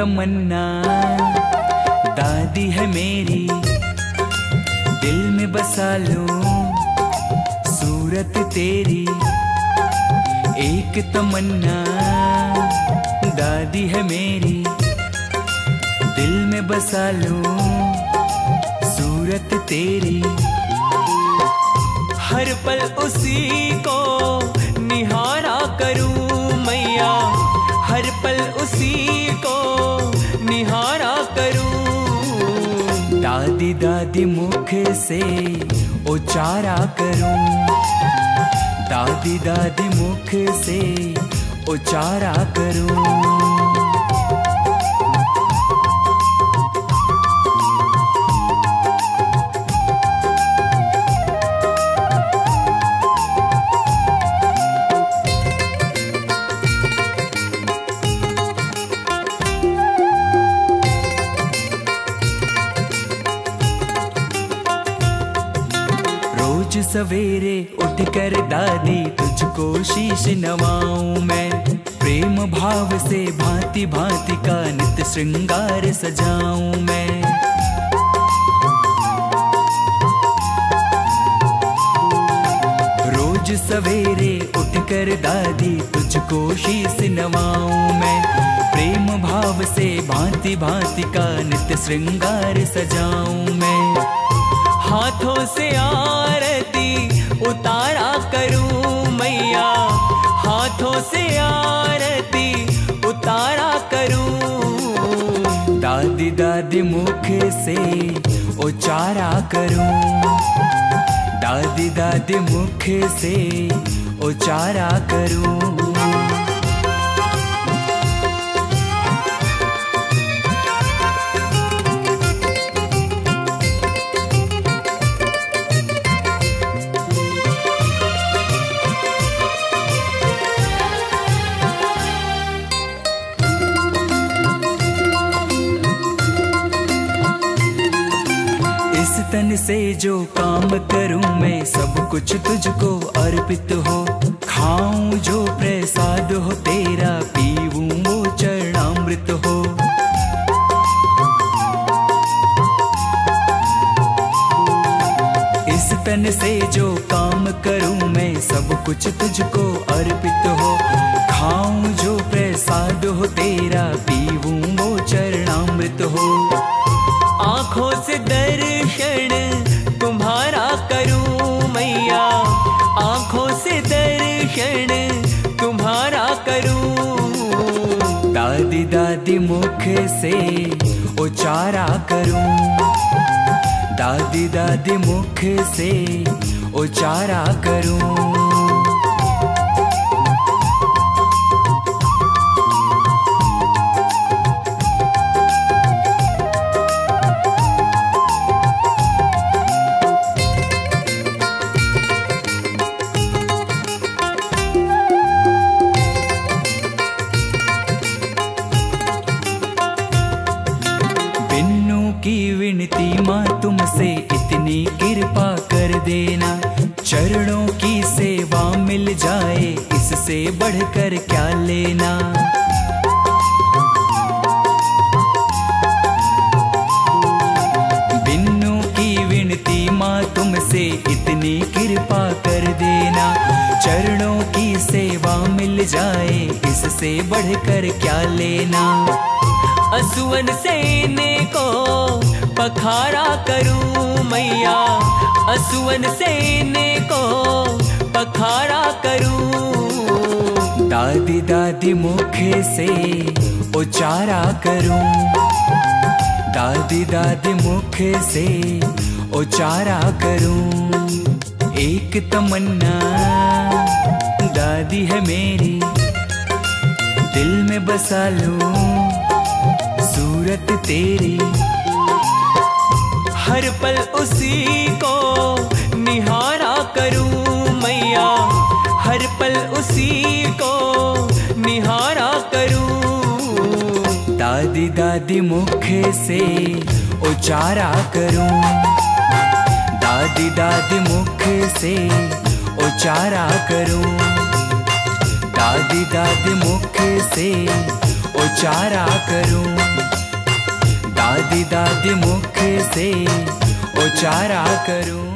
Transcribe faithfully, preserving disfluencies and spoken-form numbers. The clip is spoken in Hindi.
तमन्ना दादी है मेरी, दिल में बसा लूं सूरत तेरी। एक तमन्ना दादी है मेरी, दिल में बसा लूं सूरत तेरी। हर पल उसी को निहारा करूं मैया, हर पल उसी को निहारा करूं। दादी दादी मुख से उचारा करूं, दादी दादी मुख से उचारा करूं। रोज सवेरे उठकर दादी तुझको शीश नवाऊं मैं, प्रेम भाव से भांति भांति का नित्य श्रृंगार सजाऊं मैं। रोज सवेरे उठकर दादी तुझको शीश नवाऊं मैं, प्रेम भाव से भांति भांति का नित्य श्रृंगार सजाऊं मैं। हाथों से आरती उतारा करूं मैया, हाथों से आरती उतारा करूं। दादी दादी मुख से उचारा करूं, दादी दादी मुख से उचारा करूं। तन से जो काम करूं मैं सब कुछ तुझको अर्पित हो, खाऊं जो प्रसाद हो तेरा, पीऊं वो चरणामृत हो। इस तन से जो काम करूं मैं सब कुछ तुझको अर्पित हो, खाऊं जो प्रसाद हो तेरा, पीऊं वो चरणामृत हो। आँखों से दर्शन तुम्हारा करूं मैया, आँखों से दर्शन तुम्हारा करूं। दादी दादी मुख से उचारा करूं, दादी दादी मुख से उचारा करूं। की विनती माँ तुमसे इतनी कृपा कर देना, चरणों की सेवा मिल जाए इससे बढ़कर क्या लेना। बिन्नू की विनती माँ तुमसे इतनी कृपा कर देना, चरणों की सेवा मिल जाए इससे बढ़कर क्या लेना। असुवन सेने को पखारा करूं मैया, असुवन सेने को पखारा करूं। दादी दादी मुख से उचारा करूं, दादी दादी मुख से उचारा करूं। एक तमन्ना दादी है मेरी, दिल में बसा लूं सूरत तेरी। हर पल उसी को निहारा करूं मैया, हर पल उसी को निहारा करूं। दादी दादी मुख से उचारा करूं, दादी दादी मुख से उचारा करूं, दादी दादी मुख से उचारा करूं, दादी दादी मुख से उचारा करूं।